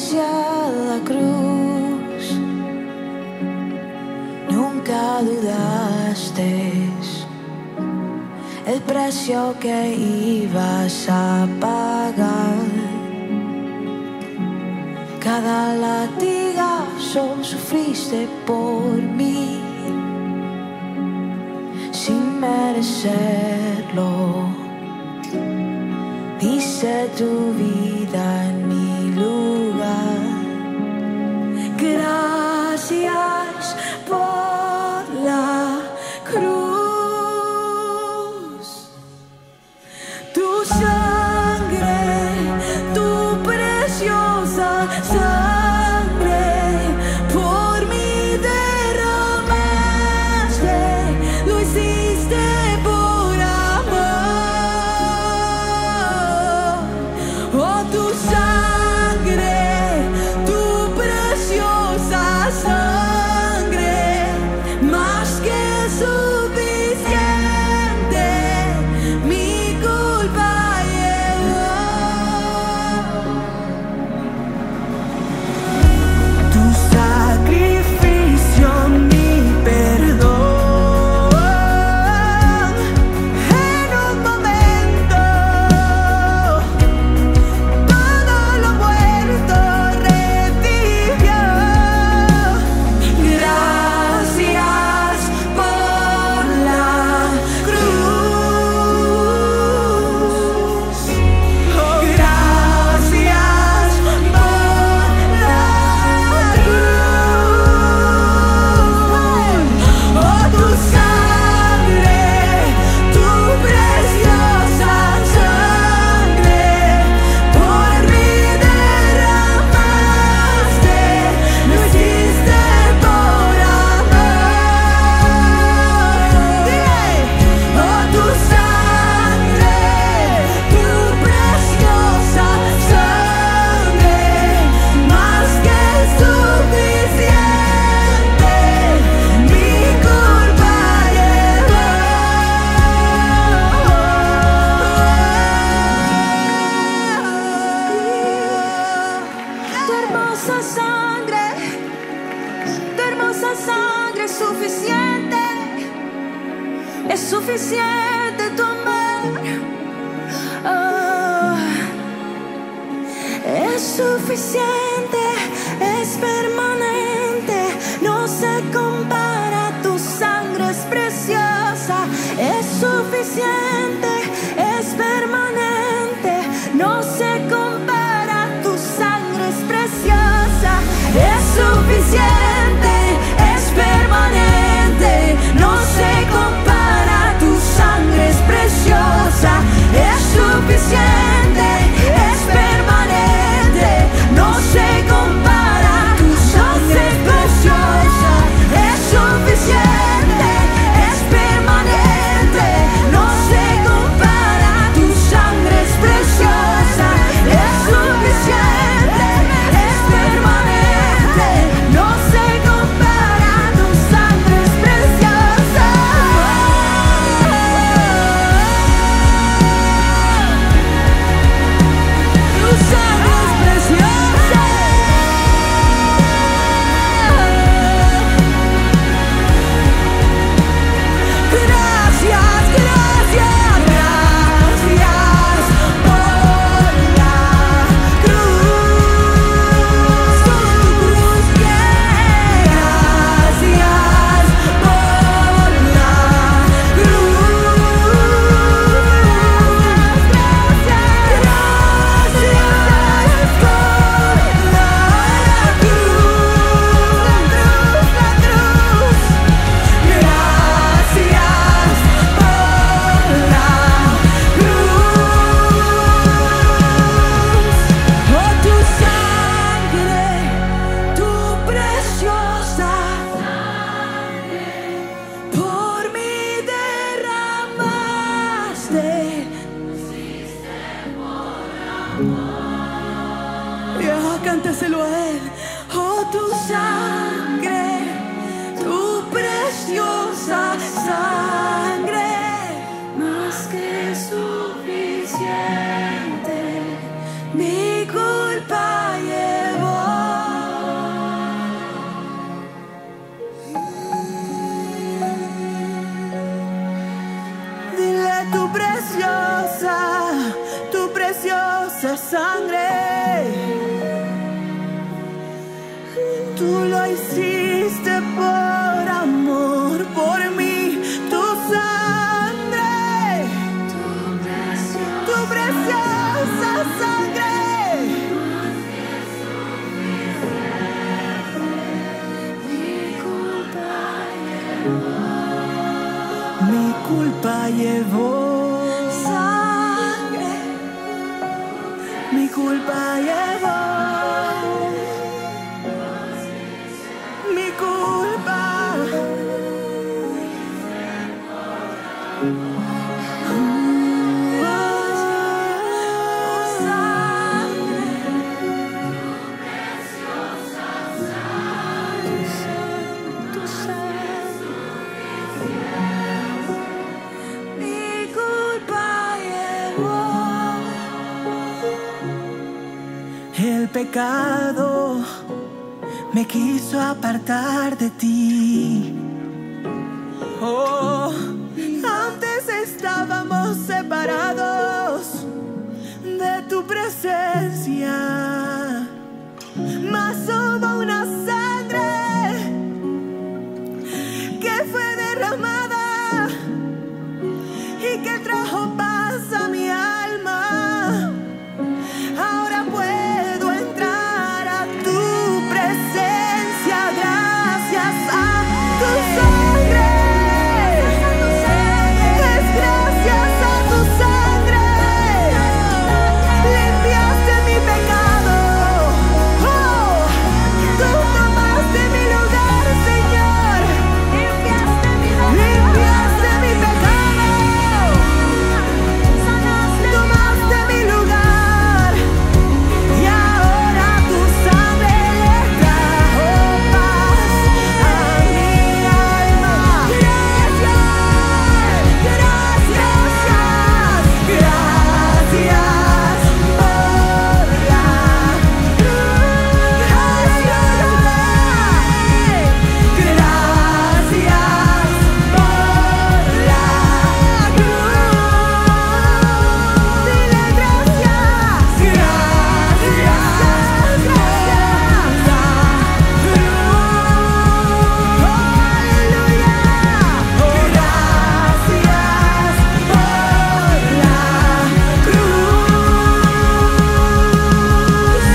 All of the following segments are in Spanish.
hacia la cruz. Nunca dudaste el precio que ibas a pagar. Cada latigazo sufriste por mí, sin merecerlo. Diste tu vida en mi lugar. Gracias por la cruz. Tu sangre, tu preciosa sangre, por mí derramaste, lo hiciste por amor. Oh, tu sangre, tu preciosa sangre, más que suficiente, mi culpa llevó. Tu sacrificio, mi perdón, en un momento todo lo muerto revivió. Gracias por la cruz. Oh, gracias por la cruz. Oh, tu sangre, tu preciosa sangre, por mí derramaste, lo hiciste por amor. Oh, tu sangre, tu preciosa sangre, más que suficiente, mi culpa llevó. Tu hermosa sangre es suficiente, es suficiente tu amor. Oh, es suficiente, es permanente, no se compara, tu sangre es preciosa, es suficiente, es permanente, no se compara, tu sangre es preciosa, es suficiente, es permanente, no se compara, tu sangre es preciosa, es suficiente, es permanente, no se compara, tu sangre es preciosa, es suficiente, es permanente, no se compara, tu sangre es preciosa, es suficiente, es permanente, no se compara, tu sangre es preciosa. Tu sangre es preciosa. Gracias, gracias, gracias por la cruz, tu cruz, gracias por la cruz, gracias por la cruz, gracias por la cruz. Oh, tu sangre, tu preciosa sangre, por mí derramaste, cántaselo a él. Oh, tu sangre, tu preciosa sangre, más que suficiente, mi culpa llevó. sangre. Tú lo hiciste por amor, por mí. Tu sangre, tu preciosa sangre. Mi culpa llevó sangre, mi culpa llevó, mi culpa. El pecado me quiso apartar de ti. Oh, antes estábamos separados de tu presencia, mas hubo una sangre que fue derramada y que trajo paz a mi alma. Ahora puedo entrar a tu presencia gracias a tu sangre. Es gracias a tu sangre. Limpiaste mi pecado. Oh, tú tomaste mi lugar, Señor. Limpiaste mi pecado. Tomaste mi lugar. Y ahora tu sangre le trajo paz a mi alma. Gracias, gracias, gracias por la cruz. Gracias por la cruz. Dile gracias, gracias, gracias, aleluya. Gracias por la cruz.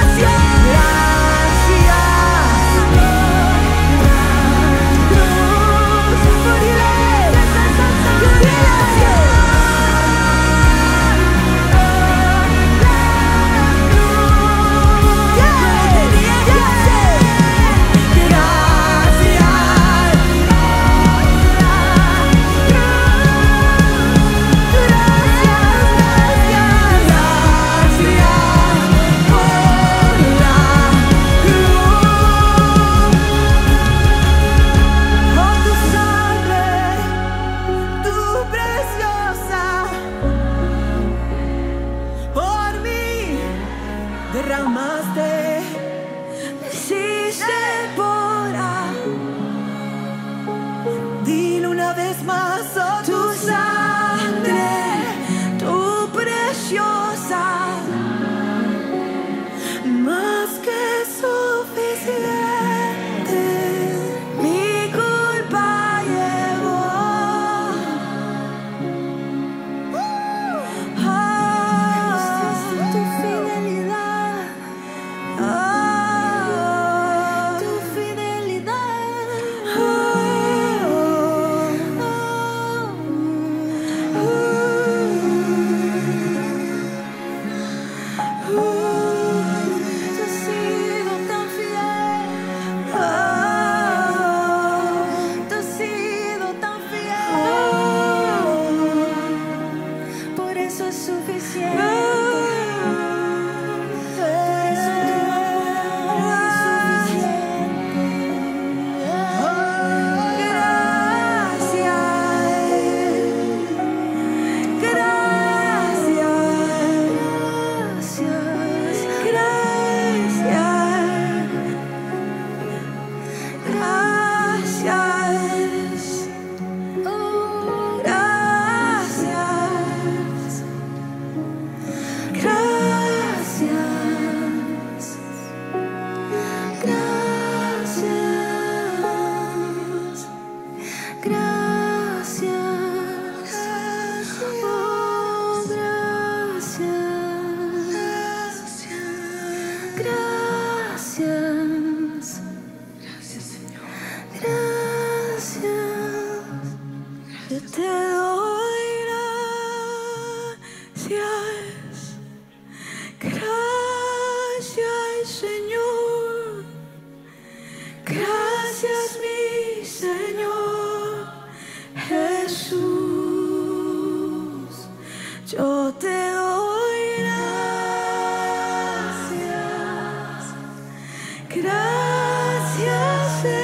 Derramaste, hiciste por dile una vez más, oh, tu sangre, tu preciosa, más que suficiente, mi culpa llevó. Tu fidelidad. Tu fidelidad. Gracias. Oh, gracias. Gracias. Gracias, Señor. Gracias. Yo te doy gracias. Gracias, Señor. Gracias, mi Señor Jesús. Yo te doy gracias. Gracias,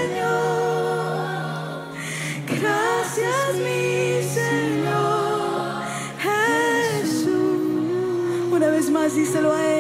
Señor. Gracias, mi Señor Jesús. Una vez más, díselo a Él.